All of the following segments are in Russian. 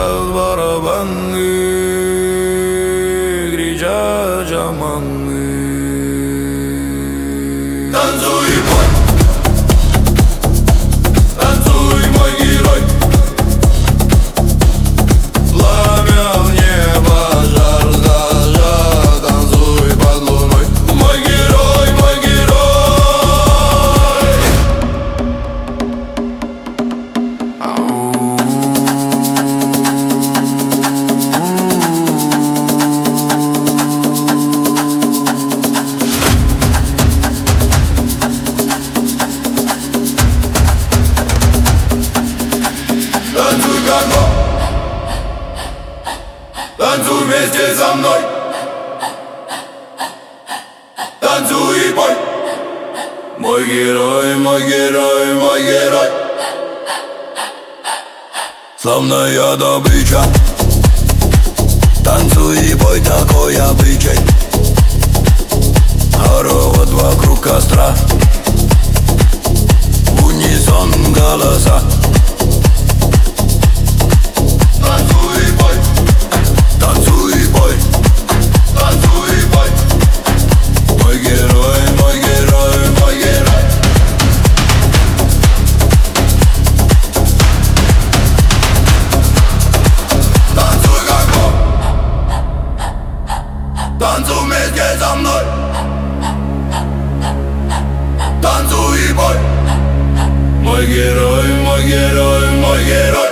Стучат барабаны, кричат шаманы. Танцуй и пой, танцуй, мой герой. Пламя в небо, жар зажжет. Танцуй под луной, мой герой, мой герой. Танцуй как Бог, танцуй вместе со мной. Танцуй и пой, мой герой, мой герой, мой герой. Славная добыча, танцуй и пой, такой обычай. Хоровод вокруг костра, в унисон голоса. Танцуй и пой, танцуй и пой, танцуй и пой. Мой герой, мой герой, мой герой. Танцуй как Бог, танцуй вместе со мной. Танцуй и пой, мой герой, мой герой, мой герой.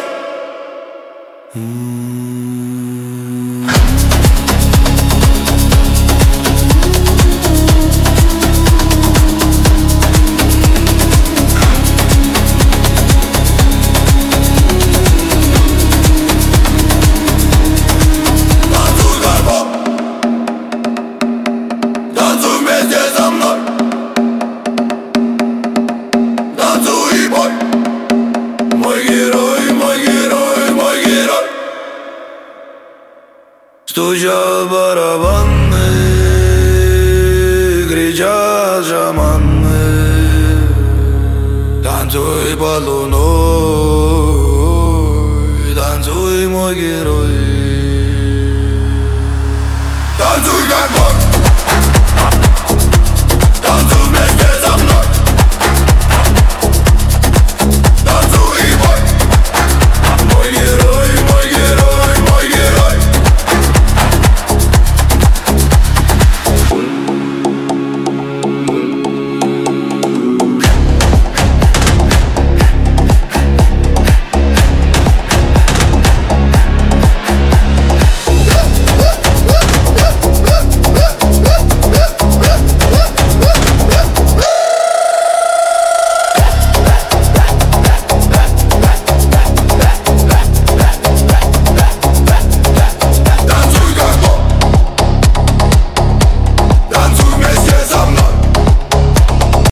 Танцуй как Бог, танцуй вместе со мной. Танцуй и пой, мой герой, мой герой, мой герой. Стучат барабаны, кричат шаманы. Танцуй под луной, танцуй, мой герой. Танцуй как Бог.